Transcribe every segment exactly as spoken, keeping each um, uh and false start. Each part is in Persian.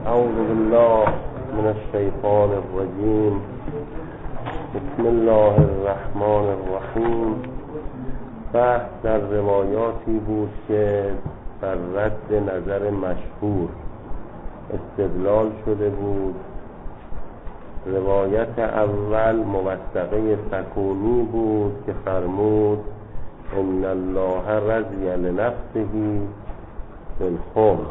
اعوذ بالله من الشیطان الرجیم. بسم الله الرحمن الرحیم. بحث در روایاتی بود که بر رد نظر مشهور استدلال شده بود. روایت اول موثقه سکونی بود که فرمود ان الله رضی لنفسه بالخمس.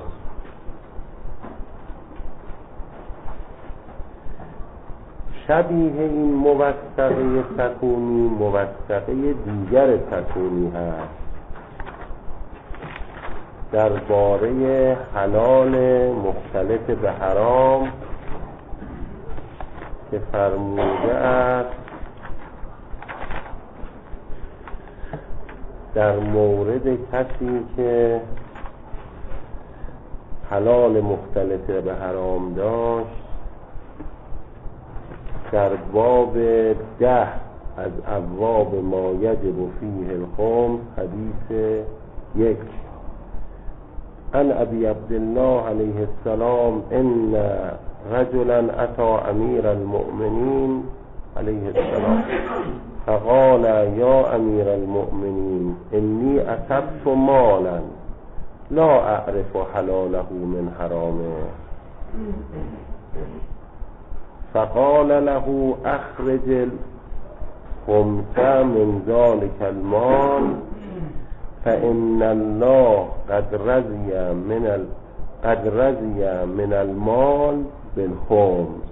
شبیه این موثقه سکونی موثقه دیگر سکونی هست درباره حلال مختلط به حرام که فرموده است در مورد کسی که حلال مختلط به حرام داشت در باب ده از ابواب ما یجب فیه الخمس حدیث یک. عن ابی عبدالله علیه السلام ان رجلا اتی امیر المؤمنین علیه السلام فقال یا امیر المؤمنین انی اصبت مالا لا اعرف حلاله من حرامه فقال له اخرج الخمس من ذلك المال فإن الله قد رضي من ال... قد رضي من المال بالخمس.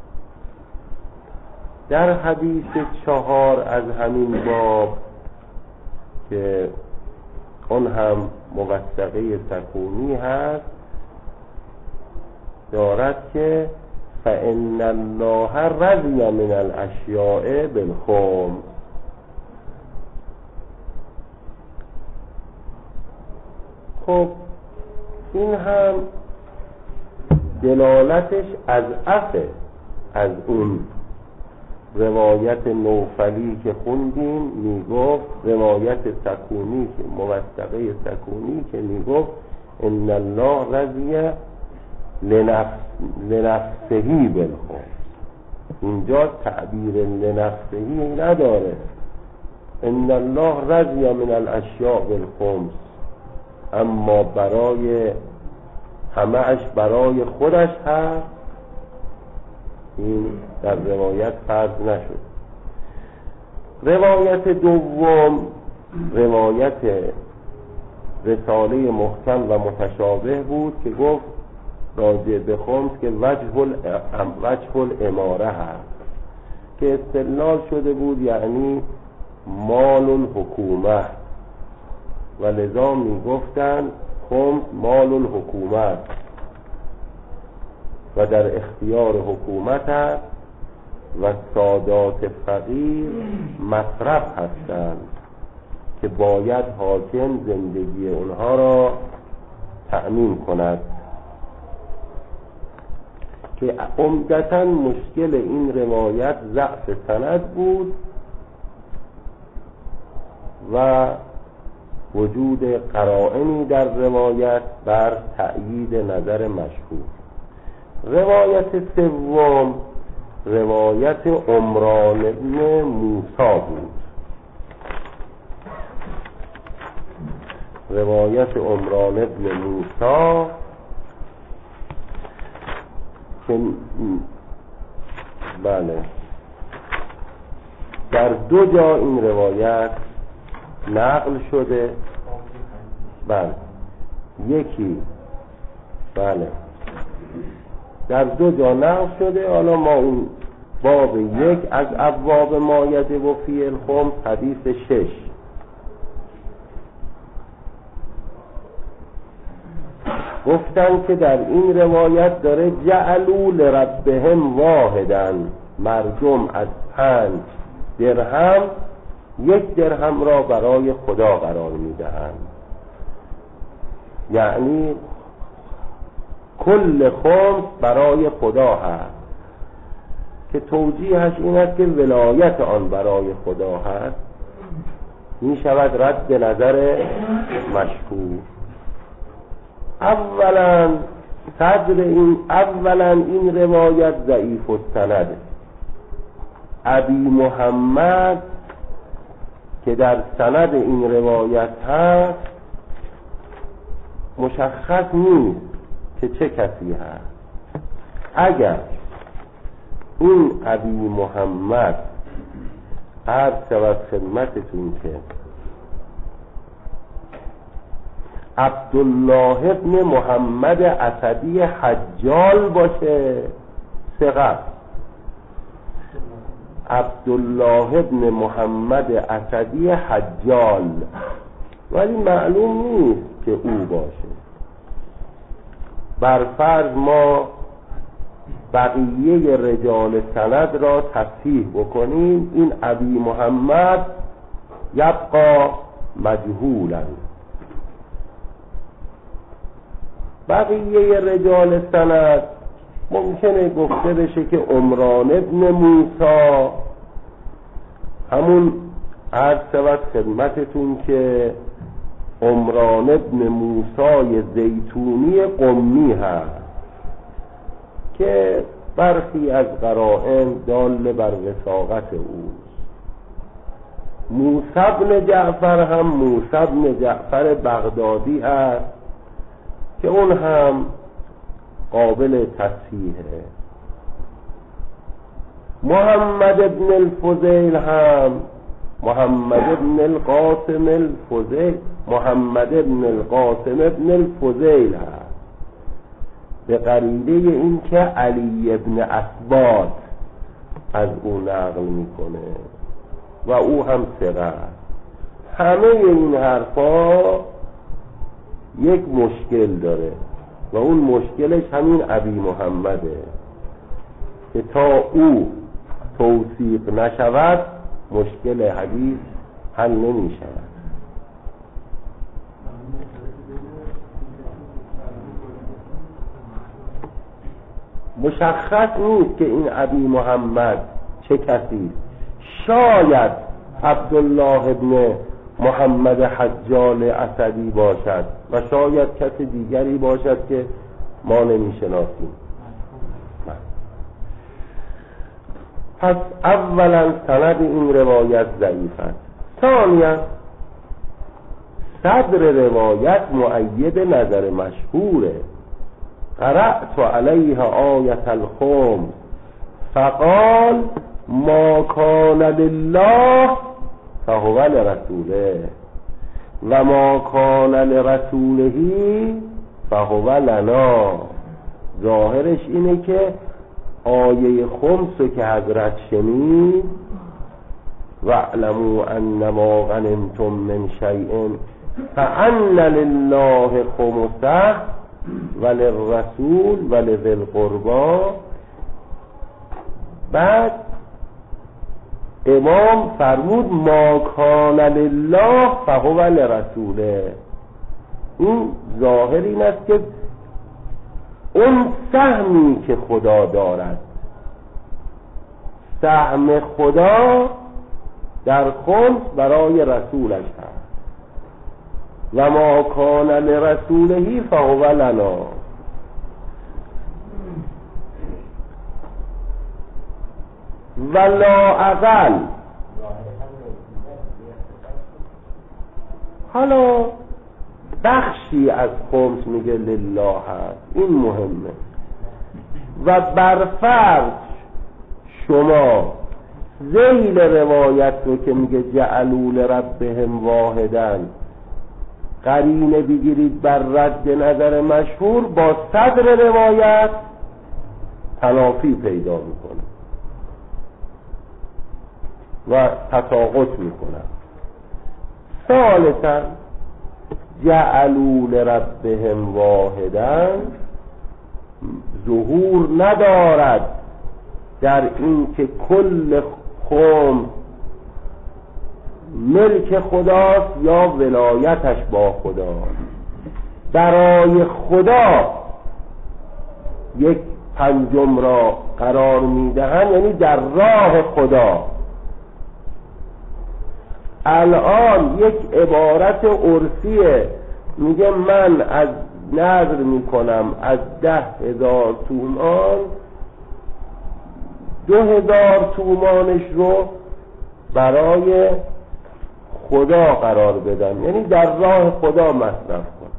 در حدیث چهار از همین باب که اون هم موثقه سکونی هست دارد که فإن الله رضي من الاشیاء بالخمس. خب این هم دلالتش از افه از اون روایت نوفلی که خوندیم میگفت روایت سکونی که موثقه سکونی که میگفت ان الله رضی لنفس لنفسهی بالخمس. اینجا تعبیر لنفسهی نداره. ان الله رضی من الاشیاء بالخمس، اما برای همه‌اش برای خودش هست این در روایت فرض نشد. روایت دوم روایت رساله محکم و متشابه بود که گفت راجع به خمس که وجه الام وجه الاماره هست که استدلال شده بود یعنی مال الحکومه و لذا می گفتن خمس مال الحکومت و در اختیار حکومت است و سادات فقیر مصرف هستند که باید حاکم زندگی اونها را تأمین کند. که عمدتاً مشکل این روایت ضعف سند بود و وجود قرائنی در روایت بر تأیید نظر مشهور. روایت سوم روایت عمران بن موسی بود. روایت عمران بن موسی که بله در دو جا این روایت نقل شده. بله یکی بله در دو جا نقل شده. حالا ما اون باب یک از ابواب ما یجب فیه الخمس حدیث شش گفتن که در این روایت داره جعلوا لربهم واحدا، مردم از پنج درهم یک درهم را برای خدا قرار میدهند، یعنی کل خمس برای خدا هست که توجیهش این است که ولایت آن برای خدا هست می شود رد نظر مشهور. اولا صدر این اولا این روایت ضعیف السند، ابی محمد که در سند این روایت هست مشخص نیست که چه کسی هست. اگر این ابی محمد عرض شود خدمتتون که عبدالله ابن محمد اسدی حجال باشه ثقه، عبدالله ابن محمد اسدی حجال، ولی معلوم نیست که او باشه. بر فرض ما بقیه رجال سند را تصحیح بکنیم، این ابی محمد یبقا مجهولا. بقیه رجال سند ممکنه گفته بشه که عمران ابن موسی، همون عرض شود خدمتتون که عمران ابن موسی زیتونی قمی هست که برخی از قرائن دال بر وثاقت اوست. موسی بن جعفر هم موسی بن جعفر بغدادی هست که اون هم قابل تصحیحه. محمد ابن الفضیل هم محمد ابن القاسم الفضیل محمد ابن القاسم ابن الفضیل هست به قرینه این که علی ابن اسباد از او نقل میکنه و او هم ثقه. همه این حرفا یک مشکل داره و اون مشکلش همین ابی محمده که تا او توثیق نشود مشکل حدیث حل نمی شود. مشخص نیست که این ابی محمد چه کسی، شاید عبدالله ابن محمد حجال اسدی باشد و شاید کسی دیگری باشد که ما نمی شناسیم. پس اولا سند این روایت ضعیف است. ثانیا صدر روایت مؤید نظر مشهوره. قرأت علیه آیت الخمس فقال ما کان لله فهو لرسوله و ما کان لرسوله فهو لنا. ظاهرش اینه که آیه خمس که حضرت شنید واعلموا انما غنمتم من شیء فان لله خمسه وللرسول ولذی القربى. بعد امام فرمود ما کان لله فهو لرسوله. این ظاهر این است که اون سهمی که خدا دارد، سهم خدا در خمس برای رسولش هست و ما کان لرسوله فهو لنا. ولا اقل. حالا بخشی از خمس میگه لله هست، این مهمه. و برفرض شما ذیل روایت رو که میگه جعلوا لربهم واحدا قرینه بگیرید بر رد نظر مشهور، با صدر روایت تنافی پیدا میکنه و تساقط میکنه. ثالثا جعلوا لربهم واحدا ظهور ندارد در این که کل خمس ملک خداست یا ولایتش با خداست. برای خدا یک پنجم را قرار میدهند، یعنی در راه خدا. الان یک عبارت عرفیه میگه من از نظر میکنم از ده هزار تومان دو هزار تومانش رو برای خدا قرار بدم، یعنی در راه خدا مصرف کنم.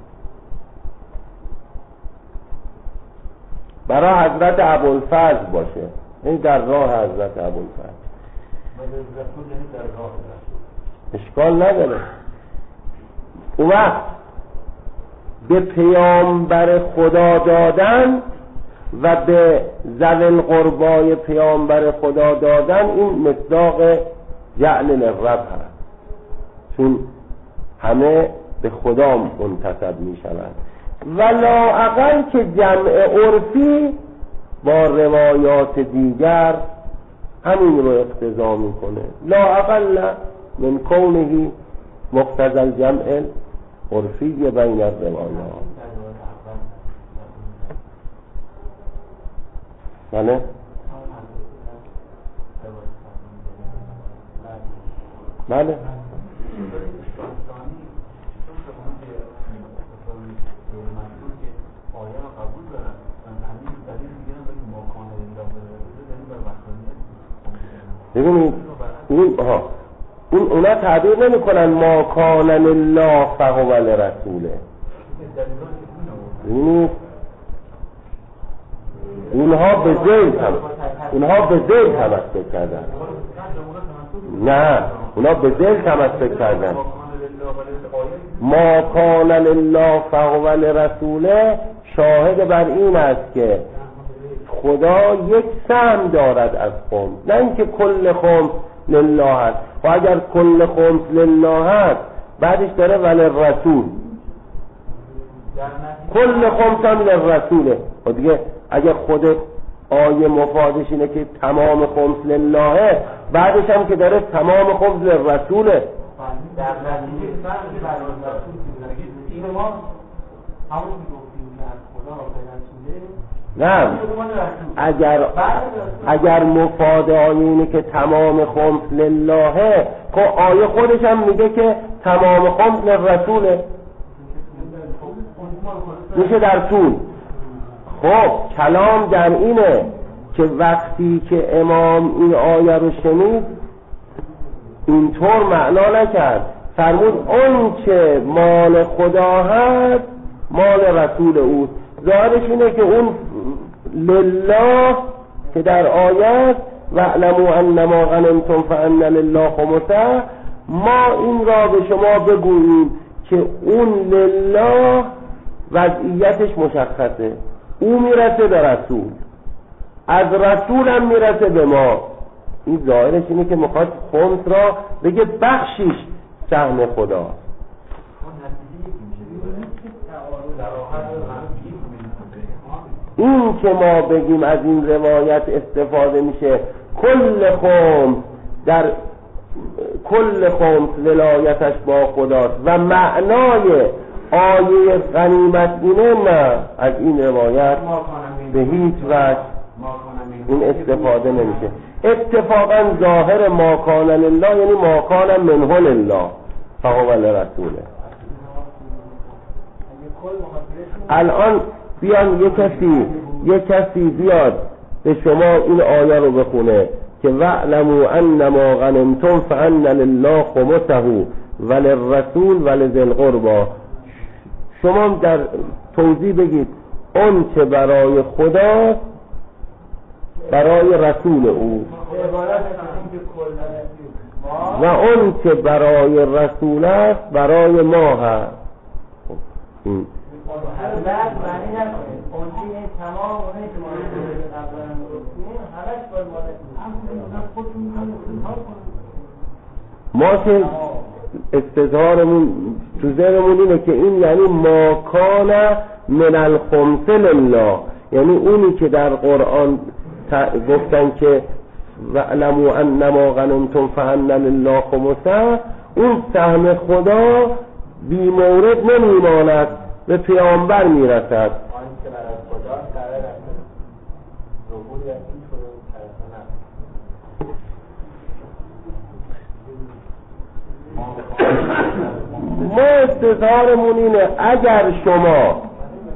برای حضرت ابوالفضل باشه، یعنی در راه حضرت ابوالفضل. اشکال نداره. اون وقت به پیامبر خدا دادن و به ذوی القربای پیامبر خدا دادن این مصداق جعل للرب هست، چون همه به خدا منتسب می شوند. و لااقل که جمع عرفی با روایات دیگر همین رو اقتضا میکنه، لااقل من کونه مقتضی الجمع عرفی بین الروایات. بله بله ببینید این ها اون اونا تعبیر نمی کنن ما کان لله فهو لرسوله. ببینید اونها به ذیل هم اونها به ذیل تمسک کردن، نه اونا به ذیل تمسک کردن. ما کان لله فهو لرسوله شاهد بر این است که خدا یک سهم دارد از خمس، نه اینکه کل خمس لله هست. و اگر کل خمس لله هست بعدش داره ولی رسول کل خمس هم للرسوله. و دیگه اگر خود آیه مفادش اینه که تمام خمس لله، بعدش هم که داره تمام خمس للرسوله. در نتیجه فرقی برای رسول این ما همون که گفتیم که از خدا به رسوله. نه اگر اگر مفاد آیه اینه که تمام خمس لله، خب آیه خودش هم میگه که تمام خمس للرسوله، میشه در طول. خب کلام در اینه که وقتی که امام این آیه رو شنید اینطور معنا نکرد، فرمود اون که مال خدا هست مال رسول او. ظاهرش اینه که اون لله که در آیت واعلموا انما غنمتم فان لله خمسه، ما این را به شما بگوییم که اون لله وضعیتش مشخصه، او میرسه به رسول، از رسول هم میرسه به ما. این ظاهرش اینه که میخواد خمس را بگه بخشیش سهم خدا. این که ما بگیم از این روایت استفاده میشه کل خمس در کل خمس ولایتش با خداست و معنای آیه غنیمت اینه، نه از این روایت به هیچ وجه این استفاده نمیشه. اتفاقا ظاهر ما کان لله یعنی ما کان منه لله فهو لرسوله. الان بیان یک کسی یک کسی بیاد به شما این آیه رو بخونه که واعلموا انما غنمتم فان لله خمسه وللرسول ولذی القربى، شما در توضیح بگید اون که برای خدا برای رسول او و اون که برای رسول است برای ما هست. این ما که استظهارمون تو ذهنمون اینه که این یعنی ما کان من الخمس لله، یعنی اونی که در قرآن گفتن که واعلموا انما غنمتم فان لله خمسه، اون سهم خدا بی مورد نمیماند، به پیامبر میرسد. ما استظهارمون اینه اگر شما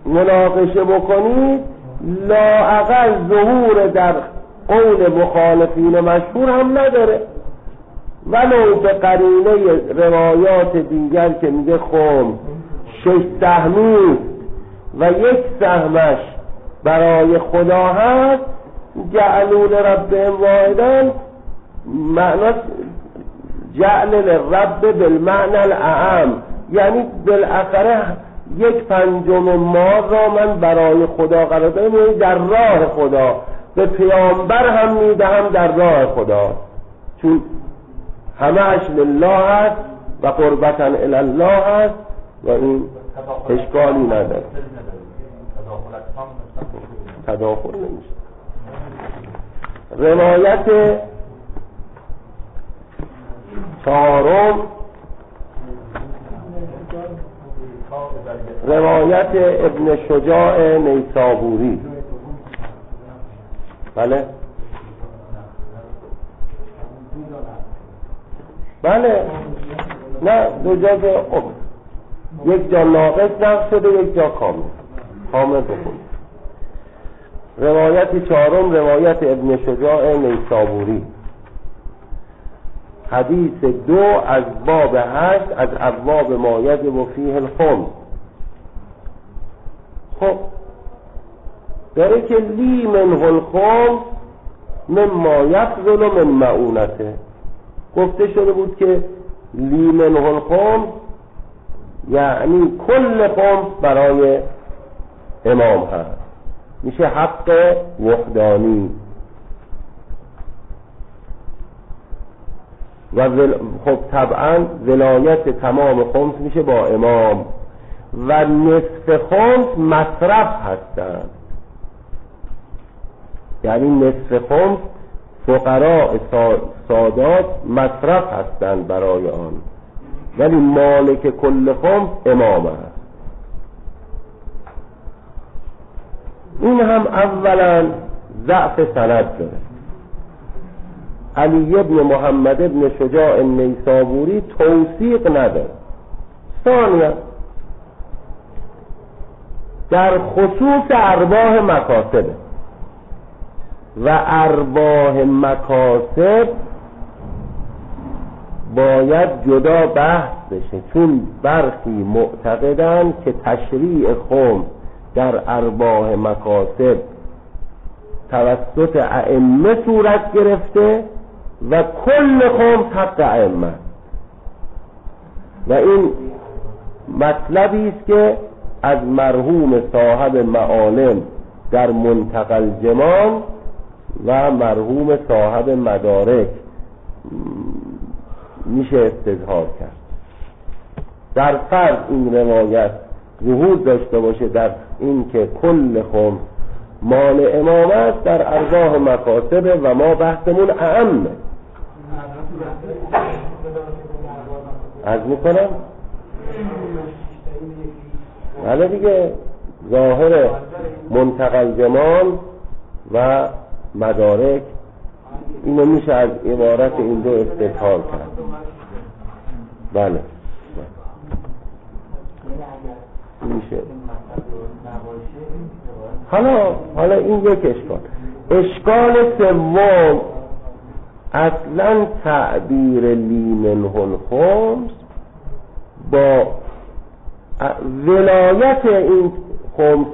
مناقشه بکنید لااقل ظهور در قول مخالفین مشهور هم نداره، ولو به قرینه روایات دیگر که میگه خمس شش سهمی و یک سهمش برای خدا هست، جعلوا لربهم واحدا معنی جعل للرب بالمعنى الاعم، یعنی بالاخره یک پنجم مال را من برای خدا قرار دادم، یعنی در راه خدا، به پیامبر هم میدهم در راه خدا، چون همه اش لله هست و قربتا الی الله هست و این اشکالی نداره، تداخل نمیشه. روایت چهارم روایت ابن شجاع نیسابوری. بله بله نه دو جا خب یک جا ناقص نقص شده، یک جا کامل کامل بخون. روایت چهارم روایت ابن شجاع نیسابوری، حدیث دو از باب هشت از ابواب ما یجب فیه الخمس. خب داره که لی منه الخمس مما یفضل من معونته، گفته شده بود که لی منه الخمس یعنی کل خمس برای امام هست، میشه حق وحدانی. و ول... خب طبعا ولایت تمام خمس میشه با امام و نصف خمس مصرف هستند، یعنی نصف خمس فقراء سادات مصرف هستند برای آن، ولی مالک کل خمس امام هست. این هم اولا ضعف سند داره. علی ابن محمد ابن شجاع نیسابوری توثیق نداره. ثانیا در خصوص ارباح مکاسب و ارباح مکاسب باید جدا بحث بشه، چون برخی معتقدند که تشریع خمس در ارباح مکاسب توسط ائمه صورت گرفته و کل خمس حق ائمه، و این مطلبی است که از مرحوم صاحب معالم در منتقى الجمان و مرحوم صاحب مدارک میشه استظهار کرد. در فرض این روایت ظهور داشته باشه در این که کل خمس مال امام است، در ارباح مکاسب و ما بحثمون اعمه. عرض میکنم حالا دیگه ظاهر منتقى الجمان و مدارک اینو میشه از عبارت این دو استظهار کرد. بله میشه. حالا حالا این یک اشکال. اشکال سوم، اصلا تعبیر لی منه الخمس با ولایت این خمس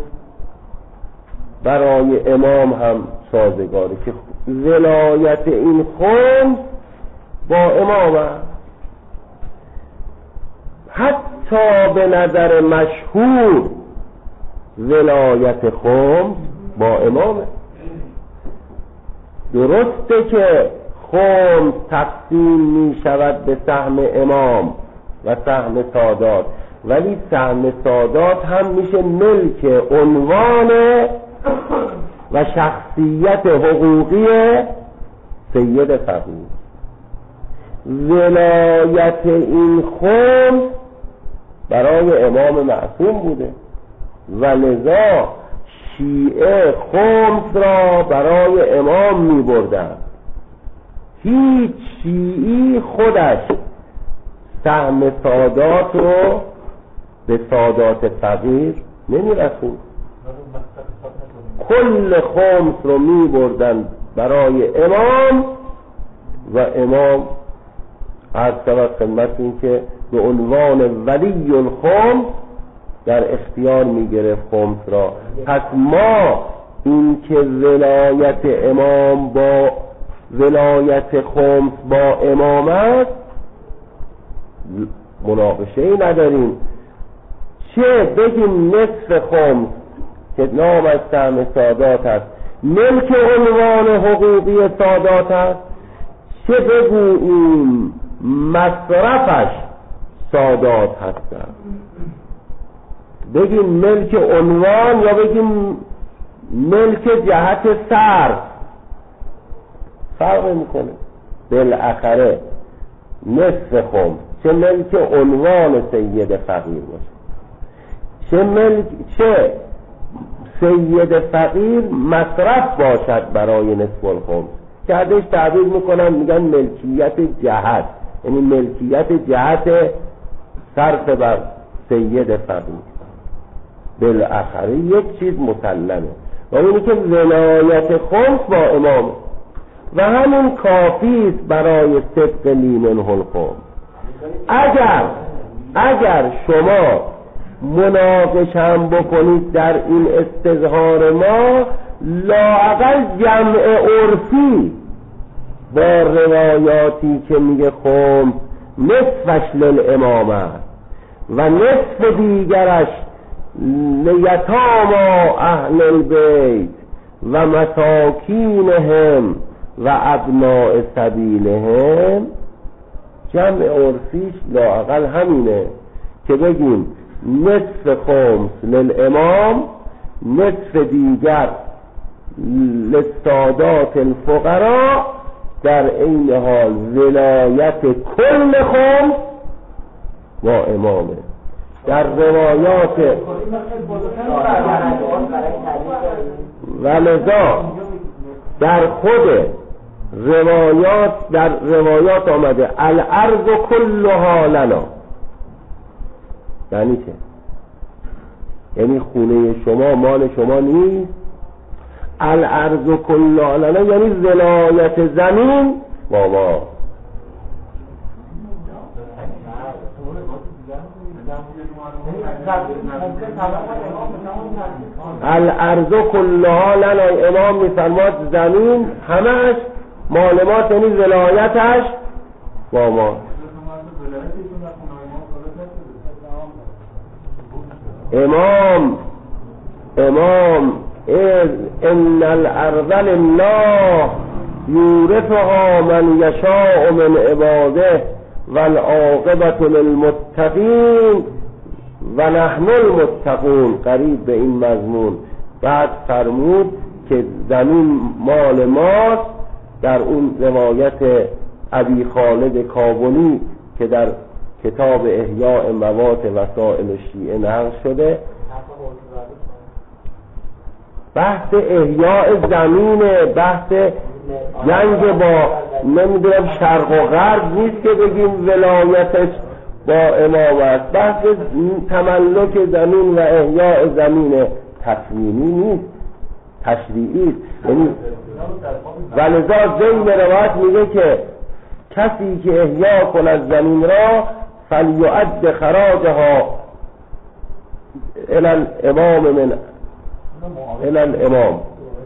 برای امام هم سازگاره که ولایت این خمس با امام هم. حتی به نظر مشهور ولایت خمس با امامه. درسته که خمس تقسیم می شود به سهم امام و سهم سادات، ولی سهم سادات هم میشه ملک عنوان و شخصیت حقوقی سید فقیه. ولایت این خمس برای امام معصوم بوده و لذا شیعه خمس را برای امام می بردن. هیچ شیعی خودش سهم سادات رو به سادات فقیر نمیرسون. کل خمس رو می بردن برای امام و امام عرض شود خدمتتون که به عنوان ولی الخمس در اختیار می گرفت خمس را. پس ما این که ولایت امام با ولایت خمس با امامت مناقشه ای نداریم. چه بگیم نصف خمس که نام از سهم سادات است ملک عنوان حقوقی سادات است، چه بگوییم مصرفش سادات هستند. بگیم ملک عنوان یا بگیم ملک جهت صرف، فرق میکنه. بالاخره نصف خمس چه ملک عنوان سید فقیر باشه، چه ملک چه سید فقیر مصرف باشد برای نصف الخمس که ازش تعبیر میکنن میگن ملکیت جهت، یعنی ملکیت جهت صرف بر سید فقیر. بالاخره یک چیز مسلمه و اونی که ولایت خمس با امام و همون کافی است برای صدق لیمنه الخمس. اگر اگر شما مناقشه هم بکنید در این استظهار ما، لااقل جمع عرفی با روایاتی که میگه خمس نصفش للامام است و نصف دیگرش لیتاما اهل البیت و مساکینهم و ابناء سبیلهم، جمع عرفیش لااقل همینه که بگیم نصف خمس للامام، نصف دیگر للسادات الفقراء، در این حال ولایت کل خمس با امامه. در روایات ولذا در خود روایات در روایات آمده الارض کلها لنا، یعنی چه؟ یعنی خونه شما مال شما نیست. الارض کلها لنا یعنی ولایت زمین با ما. الارض کلها لنا، امام میفرماد زمین همش مال ما، یعنی ولایتش با ما. امام امام ان الارض لله یورثها من یشاء من عباده والعاقبة للمتقین و نحن المتقون، قریب به این مضمون. بعد فرمود که زمین مال ماست. در اون روایت ابی خالد کابلی که در کتاب احیاء موات وسائل الشیعه نقل شده، بحث احیاء زمین، بحث جنگ با نمیدونم شرق و غرب نیست که بگیم ولایتش با امام است. بحث تملک زمین و احیاء زمین تکوینی نیست، تشریعی است. یعنی ولذا ذیل روایت میگه که کسی که احیا کند زمین را فلیعد خراجها الى الامام من الى الامام.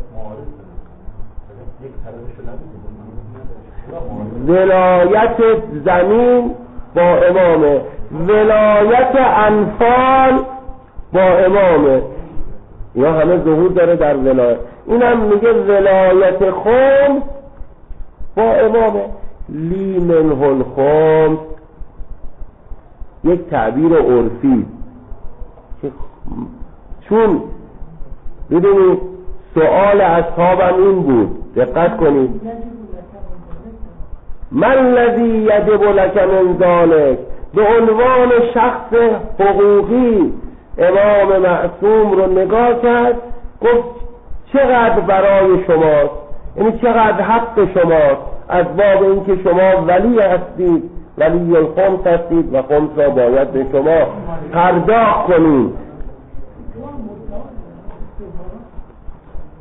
ولایت زمین با امامه، ولایت انفال با امامه، یا همه ظهور داره در ولایت. اینم میگه ولایت خمس با امامه. لیمنه الخمس یک تعبیر عرفی، چون ببینید سؤال اصحابم این بود، دقت کنید، من الذی یجب لک من ذلک، به عنوان شخص حقوقی امام معصوم رو نگاه کرد، گفت چقدر برای شماست، یعنی چقدر حق شماست از باب اینکه شما ولی هستید، ولی الخمس هستید و خمس را باید به شما پرداخت کنید.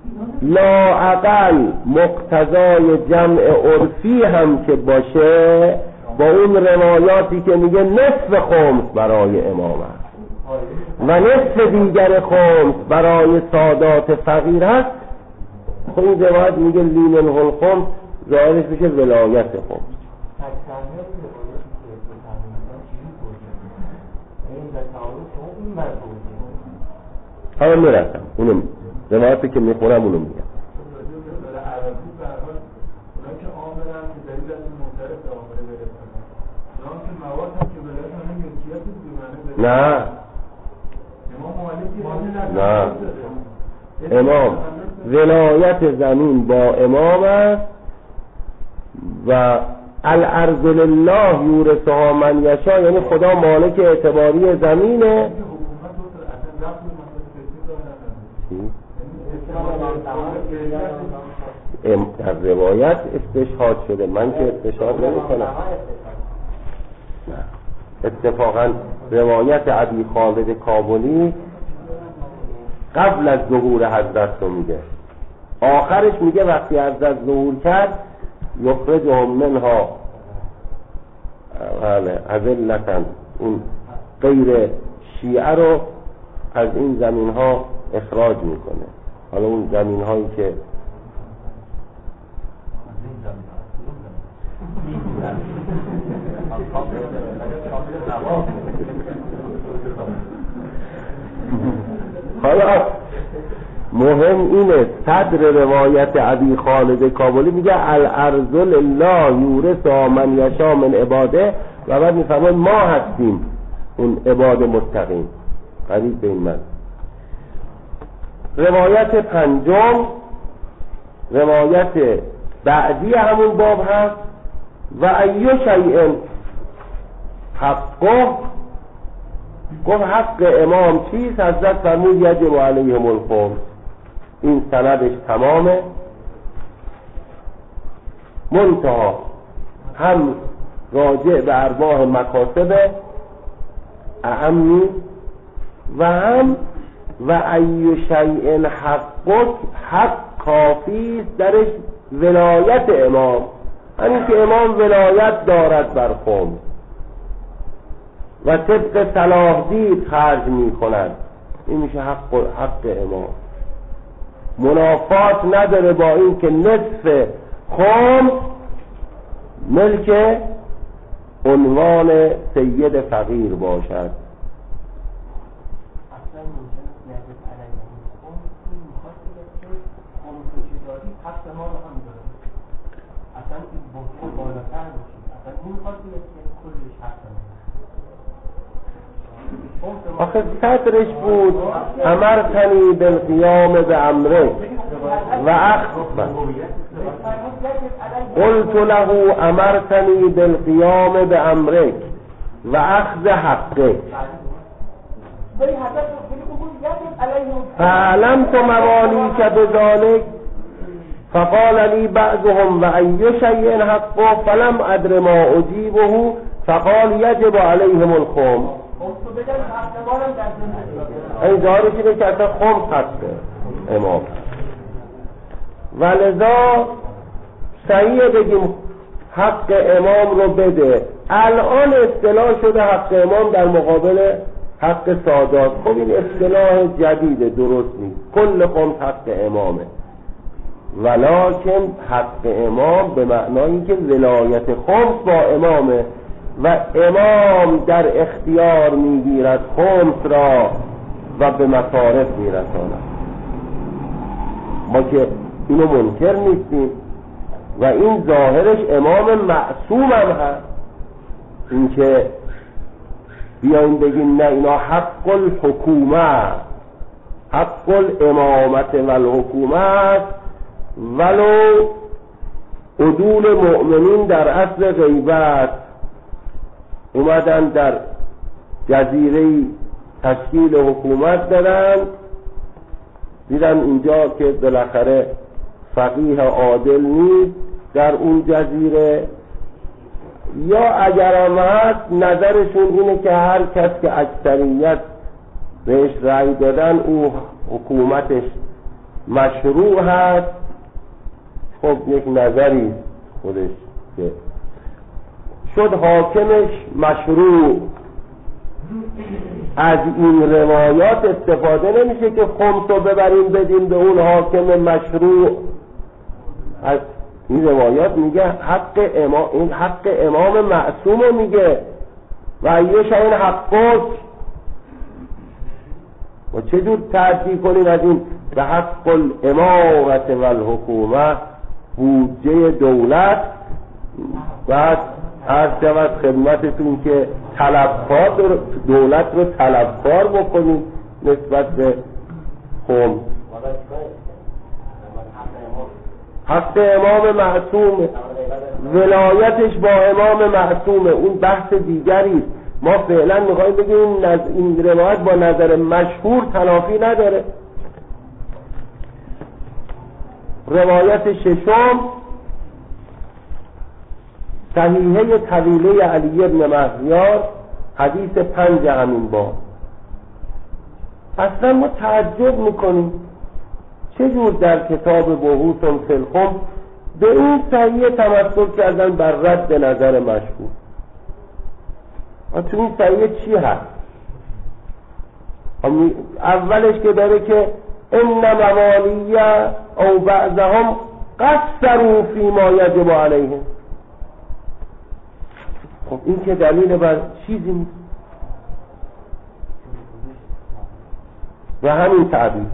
لااقل مقتضای جمع عرفی هم که باشه با اون روایاتی که میگه نصف خمس برای امام است و نصف دیگر خمس برای سادات فقیر هست، خب این روایت میگه لیمن الخمس ظاهرش میشه ولایت خمس. حالا میرسم اونم روایتی که میخورم اونم میگم. نه نه امام ولایت زمین با امام است و الارض لله یورثها من یشاء، یعنی خدا مالک اعتباری زمینه. در روایت استشهاد شده، من که استشهاد نمی کنم. اتفاقا روایت ابی خالد کابلی قبل از ظهور حضرت رو میگه، آخرش میگه وقتی حضرت ظهور کرد یخرجهم منها اذلة، اون غیر شیعه رو از این زمین ها اخراج میکنه. حالا اون زمین هایی که حالا مهم اینه صدر روایت ابی خالد کابلی میگه الارض لله یورثها من یشاء من عباده و بعد میفهمه ما هستیم اون عباد متقین قریب به این من. روایت پنجم روایت بعدی همون باب هست و ایو شیء حقه، گفت حق امام چیست؟ حضرت فرمود یجب علیهم الخمس. این سندش تمامه، منتها هم راجع به ارباح مکاسب اهمی و هم و ایو شیء حقک، حق کافی است درش ولایت امام، همین که امام ولایت دارد بر خمس و طبق صلاح دید خرج می کند، این میشه حق, حق امام. منافات نداره با این که نصف خمس ملک عنوان سید فقیر باشد. آخه صدرش بود امرتنی بالقیام بامرک و اخذ، قلت له امرتنی بالقیام بامرک و اخذ حقه فعلمت موالیک بذلک فقال لی بعضهم و ای شیء حقه فلم ادر ما اجیبه فقال یجب علیهم الخمس. این ظاهرش اینه که اصلا خمس هسته امام، ولذا صحیح بگیم حق امام رو بده. الان اصطلاح شده حق امام در مقابل حق سادات. خب این اصطلاح جدیده، درست نیست، کل خمس حق امامه، ولکن حق امام به معنایی که ولایت خمس با امامه و امام در اختیار میگیرد خمس را و به مصارف میرساند. ما که اینو منکر نیستیم و این ظاهرش امام معصوم هم هست. این که بیاین بگیم نه اینا حق الحکومه، حق الامامت و الحکومت، ولو عدول مؤمنین در اصل غیبت اومدن در جزیره تشکیل حکومت دادن، دیدن اینجا که بالاخره فقیه عادل نیست در اون جزیره، یا اگر هم هست نظرشون اینه که هر کس که اکثریت بهش رأی دادن او حکومتش مشروع هست. خب یک نظری خودش که شد حاکمش مشروع. از این روایات استفاده نمیشه که خمس رو ببریم بدیم به اون حاکم مشروع. از این روایات میگه حق امام، این حق امام معصوم رو میگه و ایش این حقش. و چجور تعدی کنیم از این به حق الامارت و الحکومه، بودجه دولت. بعد عرض شود خدمتتون که طلبکار دولت رو طلبکار بکنیم نسبت به خمس. حق امام معصوم، ولایتش با امام معصومه، اون بحث دیگری. ما فعلا میخوایم بگیم این روایت با نظر مشهور تنافی نداره. روایت ششم صحیحه طویله علی ابن مهیار، حدیث پنج همین باب. اصلا ما تعجب میکنیم چجور در کتاب بحوث فی الخمس به این صحیحه تمسک کردن بر رد نظر مشهور. تو این صحیحه چی هست؟ اولش که داره که ان موالی او بعضهم قصروا فیما یجب علیهم. خب این که دلیل بر چیزی نیست. و همین تعبیر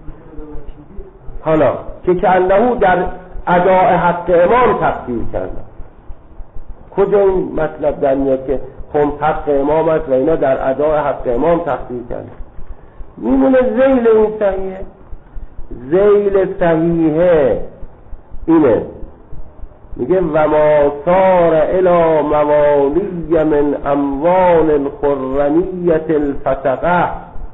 حالا که کانه در اداء حق امام تقصیر کردن. کجا این مطلب در میاد که خمس حق امام است و اینا در اداء حق امام تقصیر کردن؟ میمونه ذیل این صحیحه. ذیل صحیحه اینه، میگه و ما صار الی موالی من اموال الخرمیة الفتقه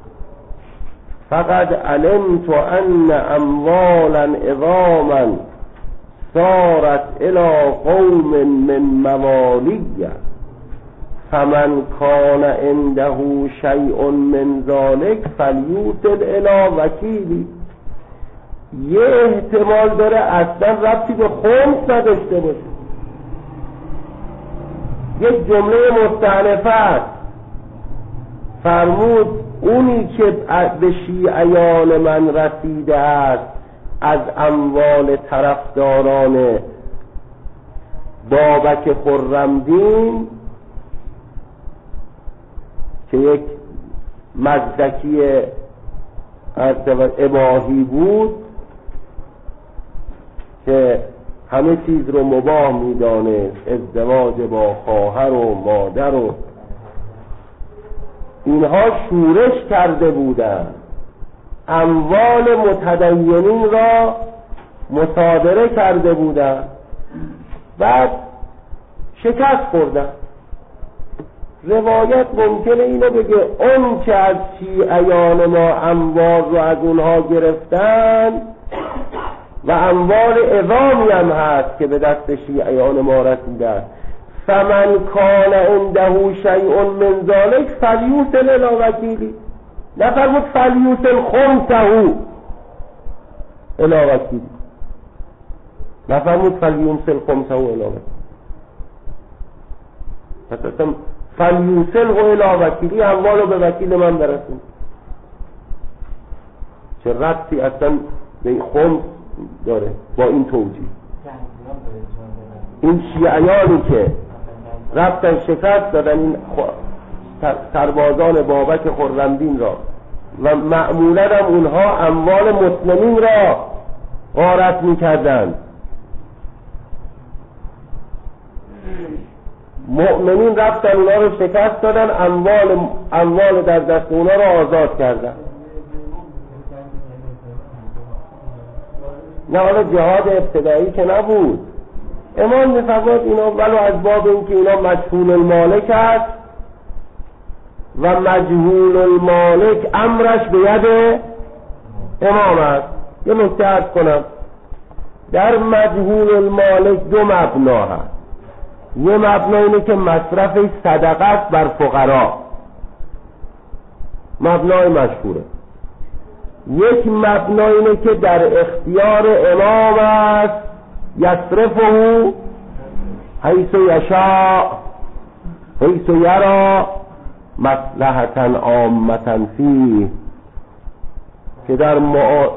فقد علمت ان اموالا عظاما صارت الى قوم من موالیه فمن کان عنده شیء من ذلك فلیوصل الی وکیلی. یه احتمال داره اصلا ربطی به خمس نداشته باشه، یک جمله مستأنفه است. فرمود اونی که به شیعیان من رسیده است از اموال طرفداران بابک خرمدین که یک مزدکی اباحی بود که همه چیز رو مباح میدانست، ازدواج با خواهر و مادر و اینها شورش کرده بودند، اموال متدینین را مصادره کرده بودند، بعد شکست خوردند. روایت ممکنه اینو بگه اون که از شیعیان ما اموال رو از اونها گرفتن و اموال عظامی هم هست که به دست شیعیان ما رسیده است، فمن کان عنده شیء من ذلک فلیوصل الی وکیلی. نفرمود فلیوصل خمسه الی وکیلی، نفرمود فلیوصل خمسه الی وکیلی. پس اصلا فلیوصل الی وکیلی اموال رو به وکیل من برسون. چه ربطی اصلا به خمس داره با این توجیه؟ این شیعیانی که رفتن شکست دادن این سربازان بابک خرمدین را و معمولا هم اونها اموال مسلمین را غارت میکردند، مؤمنین رفتن اونها رو شکست دادن، اموال اموال در دست اونها را آزاد کردن. نه حالا جهاد ابتدایی که نبود. امام میفرماید اینا ولو از باب این که اینا مجهول المالک است و مجهول المالک امرش به ید امام است. یه نکته عرض کنم، در مجهول المالک دو مبنا هست. یه مبنا اینه که مصرف صدقه است بر فقرا، مبنای مشهوره. یک مبنا اینه که در اختیار امام است یصرفه حیث یشاء حیث یرا مصلحة عامة فیه، که در معا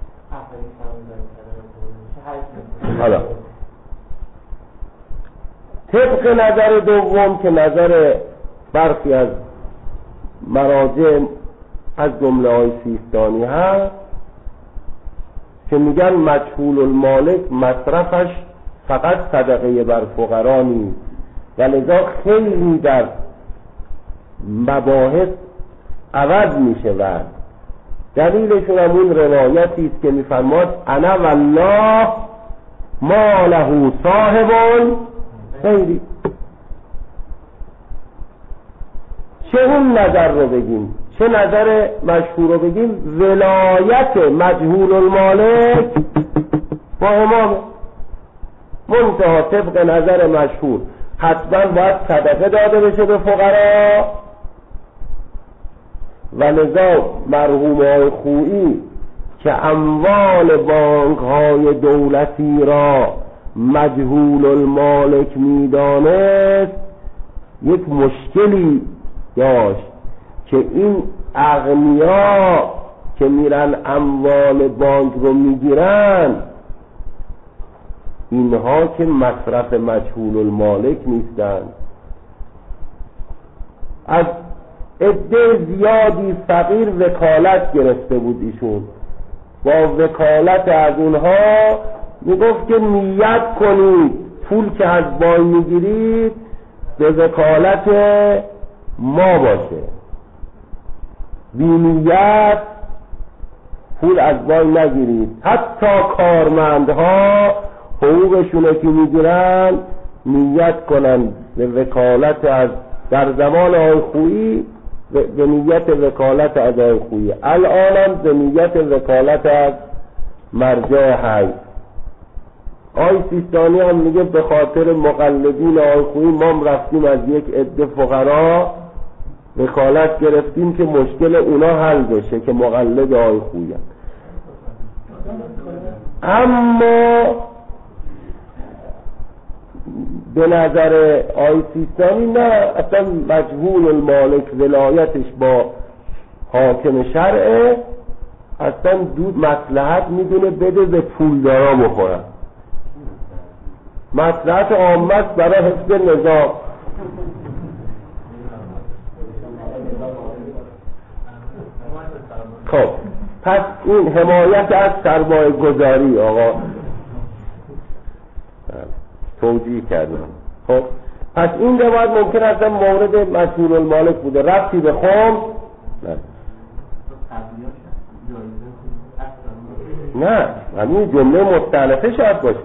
حالا طبق نظر دوم که نظر برخی از مراجع از جمله های سیستانی هست که میگن مجهول المالک مصرفش فقط صدقه بر فقرا نیست و لذا خیلی در مباحث عوض میشه. و دلیلشون هم اون روایتی است که میفرماد انا والله ما له صاحب غیری. چه اون نظر رو بگیم چه نظر مشهور رو بگیم، ولایت مجهول المالک با امام منتها طبق نظر مشهور حتما باید صدقه داده بشه به فقرا و لذا مرحوم های خویی که اموال بانک های دولتی را مجهول المالک میدانست یک مشکلی داشت که این اغنیا که میرن اموال بانک رو میگیرن اینها که مصرف مجهول المالک نیستن. از عده زیادی فقیر وکالت گرفته بود ایشون، با وکالت از اونها میگفت که نیت کنید پول که از بانک میگیرید به وکالت ما باشه، بی نیت پول از بانک نگیرید. حتی کارمندها حقوقشونه که میگیرن نیت کنن به وکالت از در زمان آقای خویی به نیت وکالت از آقای خویی، الان به نیت وکالت از مرجع حی. آقای سیستانی هم میگه به خاطر مقلدین آقای خویی ما رفتیم از یک عده فقرا وکالت گرفتیم که مشکل اونا حل بشه که مقلد آقای خویی. اما به نظر آقای سیستانی نه، اصلا مجهول المالک ولایتش با حاکم شرعه، اصلا دود مصلحت میدونه بده به پولدارا بخورن، مصلحت عامه است برای حفظ نظام. خب پس این حمایت از سرمایه گذاری آقا توجیه کردم. خب پس این روایت ممکن است مورد مجهول المالک بوده، ربطی به خم نه نه همین جمله مستأنفه شاید باشه.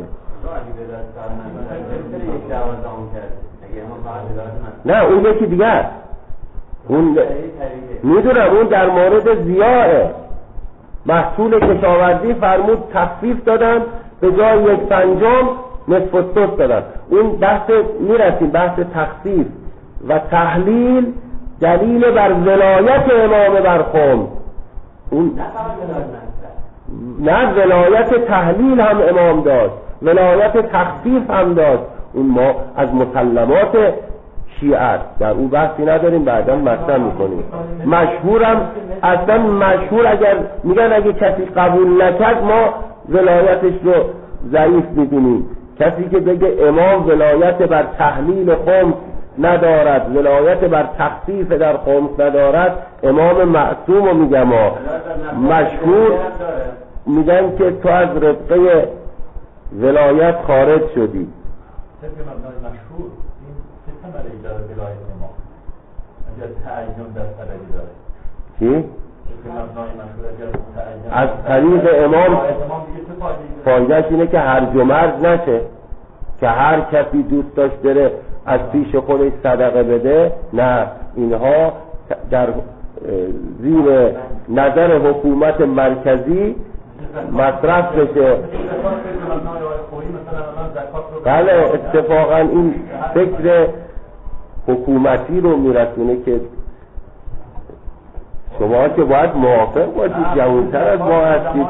نه اون یکی دیگه است، اون میدونم اون در مورد زیاه محصول کشاورزی فرمود تخفیف دادن به جای یک پنجم نصف الثلث دادن. اون بحث میرسیم بحث تخفیف و تحلیل دلیل بر ولایت امام بر خم. اون نه ولایت تحلیل هم امام داشت، ولایت تخفیف هم داشت. اون ما از مسلمات شیعه در اون بحثی نداریم، بعدا مطرح میکنیم. مشهورم اصلا مشهور اگر میگن اگه کسی قبول نکرد ما ولایتش رو ضعیف میدونیم. کسی که بگه امام ولایت بر تحلیل خمس ندارد، ولایت بر تخفیف در خمس ندارد، امام معصوم رو میگم ها. مشهور میگن که تو از رتبه ولایت خارج شدی. مشهور این چه ثمره‌ای داره ولایت امام اگر تعین در طلبی داره؟ چی؟ از طریق امام فایدهش اینه که هرج و مرج نشه، که هر کسی دوست داشت بره از پیش خودش صدقه بده. نه، اینها در زیر نظر حکومت مرکزی مصرف بشه. بله اتفاقا این فکر حکومتی رو میرسونه که شما که باید موافق باشید، جوان‌تر از ما هستید.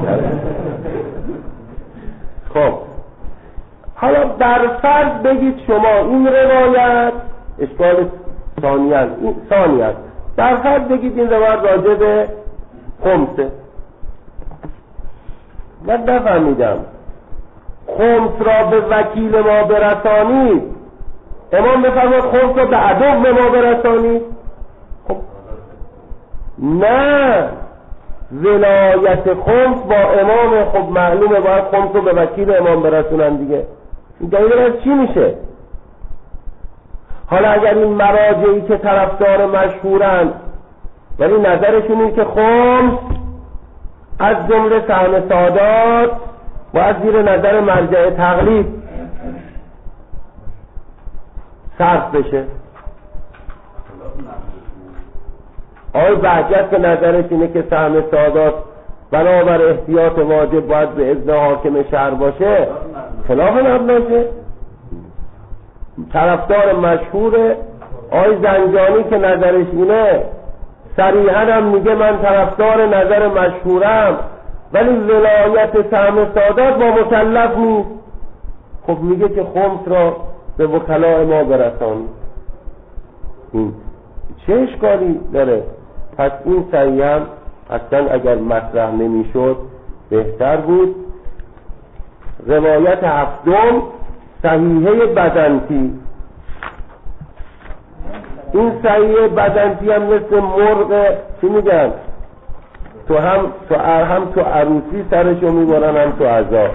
خب حالا در فرض بگید شما این روایت اشکال ثانی است، این ثانی است. در فرض بگید این روایت راجع به خمسه. من نفهمیدم خمس را به وکیل ما برسانید، امام بفرماد خمس را به عدو ما برسانید. خب نه، ولایت خمس با امام خب معلومه باید خمس رو به وکیل امام برسونن دیگه. این دلیل از چی میشه؟ حالا اگر این مراجعی که طرفدار مشهورن ولی نظرشون اینه که خمس از جمله سهم سادات و از زیر نظر مرجع تقلید صرف بشه، آقای بهجت که نظرش اینه که سهم سادات بنابر احتیاط واجب باید به اذن حاکم شهر باشه، خلاف مبناشه. طرفدار مشهور آقای زنجانی که نظرش اینه صریحاً هم میگه من طرفدار نظر مشهورم ولی ولایت سهم سادات با مکلف نیست. خب میگه که خمس را به وکلای ما برسان. این چه اشکالی داره؟ پس این صحیحاً اصلا اگر مطرح نمیشد بهتر بود. روایت هفتم صحیحه بدنتی. این صحیحه بدنتی هم مثل مرغ چی میگن؟ تو هم تو هم تو عروسی سرشو میبرن هم تو عزا.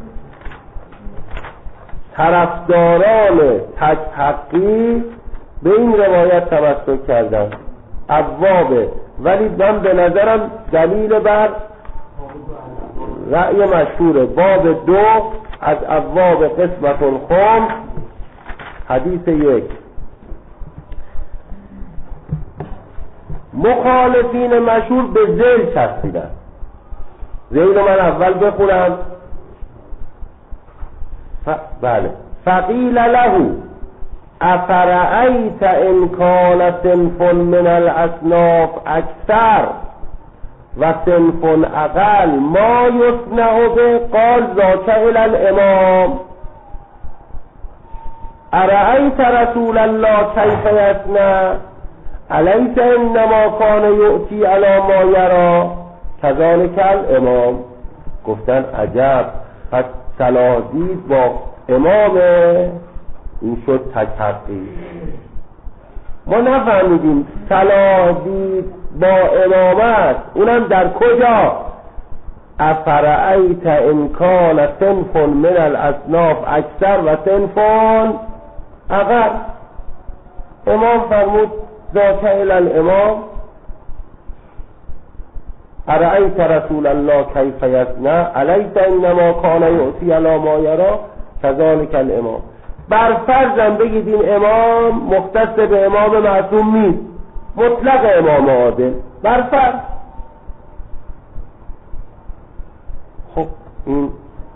طرفداران تک حقی به این روایت تمسک کردن ابوابه، ولی من به نظرم دلیل بر رأی مشهوره. باب دو از ابواب قسمت الخمس، حدیث یک. مخالفین مشهور به ذیل چسبیدن. ذیل من اول بخونم. ف... بله فقیل له افرأیت ان کان صنف من الاصناف اکثر و صنف اقل ما یصنع به؟ قال ذاک الی الامام. ارأیت رسول الله کیف یصنع الیس انما کان یؤتی علی ما یرا کذالک الامام. گفتن عجب، پس صلاح دید با امام. این شد تکحقی. ما نفهمیدیم صلاح دید با امامت اونم در کجا؟ افرأیت ان کان صنف من الاصناف اکثر و صنف اقل. امام فرمود ذاک الی الامام. ارأیت رسول الله کیف یصنع الیس انما کان یؤتی علی ما یرا کذالک الامام. بر فرضم بگید این امام مختص به امام معصوم نیست، مطلق امام عادل، بر فرض. خب این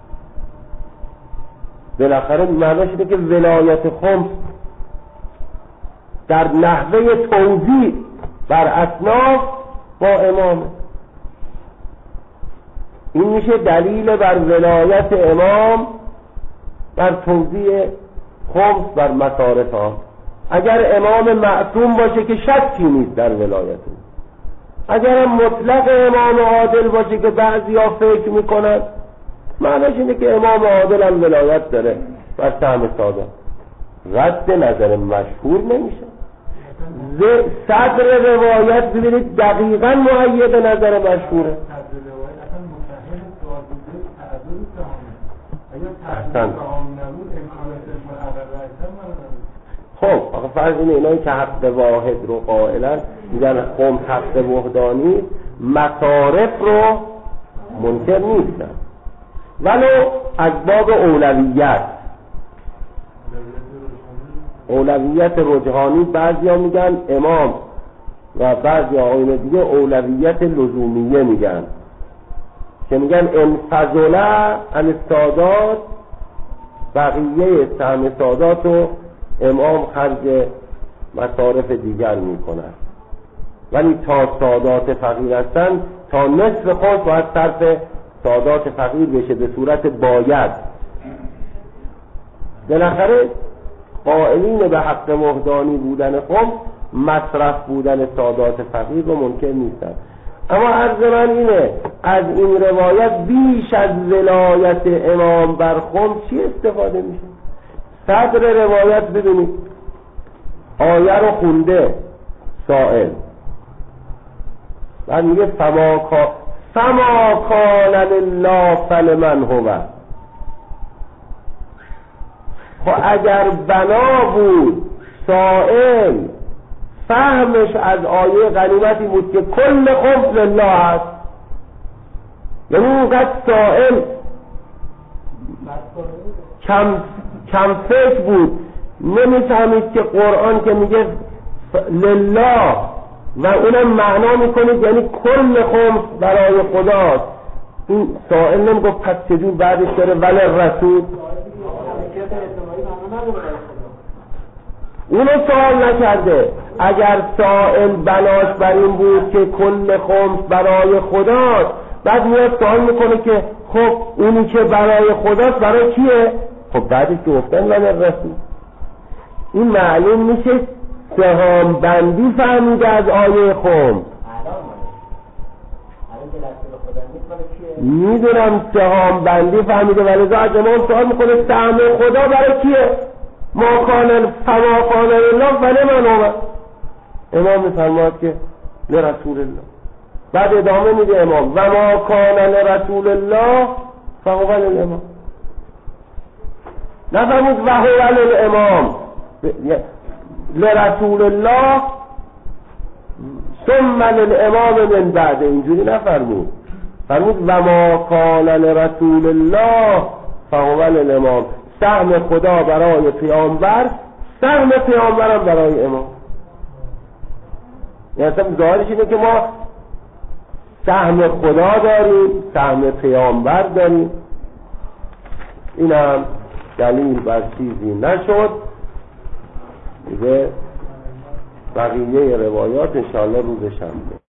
بالاخره معناش اینه که ولایت خمس در نحوه توزیع بر اصناف با امام. این میشه دلیل بر ولایت امام بر توزیع خمس بر مصارف ها. اگر امام معصوم باشه که شکی نیست در ولایت، اگر مطلق امام عادل باشه که بعضی ها فکر میکنن، معنیش اینه که امام عادل هم ولایت داره بر سهم ساده. رد نظر مشهور نمیشه. صدر روایت ببینید دقیقا مؤید نظر مشهوره. احسن. خب آخه فرض اینه اینایی که حق واحد رو قائلن میگن خمس حق وحدانی، مصارف رو منکر نیستن، ولو از باب اولویت اولویت رجحانی بعضی ها میگن امام و بعضی آقایون دیگه اولویت لزومیه میگن که میگن انفضل عن سادات، بقیه سهم سادات رو امام خرج مصارف دیگر میکنن. ولی تا سادات فقیر هستن تا نصف خمس باید صرف سادات فقیر بشه به صورت باید. بالاخره قائلین به حق وحدانی بودن خمس مصرف بودن سادات فقیر رو منکر نیستن. اما عرض من اینه از این روایت بیش از ولایت امام بر خمس چی استفاده میشه؟ صدر روایت ببینید آیه رو خونده سائل بعد میگه فما کان فما کان لله فلمن هو. خب اگر بنا بود سائل فهمش از آیه غنیمتی بود که کل خمس لله هست، یعنی اونقدر سائل کم کم فکر بود نمیفهمید که قرآن که میگه لله و اونم معنا میکنه یعنی کل خمس برای خداست. این سائل نمیگفت پس چجور بعدش داره ولی رسول اونو سوال نکرده. اگر سائل بناش بر این بود که کل خمس برای خداست بعد میاد سوال میکنه که خب اونی که برای خداست برای کیه؟ خب بعدش که گفتن ولی رسول. این معلوم میشه سهام بندی فهمیده از آیه خمس. میدونم سهام بندی فهمیده ولی از امام سوال میکنه سهم خدا برای کیه؟ ما کان فما کان لله فلمن هو. امام میفرماد که لرسول الله. بعد ادامه میده امام و ما کان لرسول الله فهو للامام. نفرمود و هو للامام لرسول الله ثم للامام من بعد، اینجوری نفرمود. فرمود و ما کان لرسول الله فهو للامام. سهم خدا برای پیامبر سهم پیامبرم برای امام. یعنی اصلا ظاهرش اینه که ما سهم خدا داریم سهم پیامبر داریم. اینم دلیل بر چیزی نشد. دیگه بقیه روایات انشاءالله روز شنبه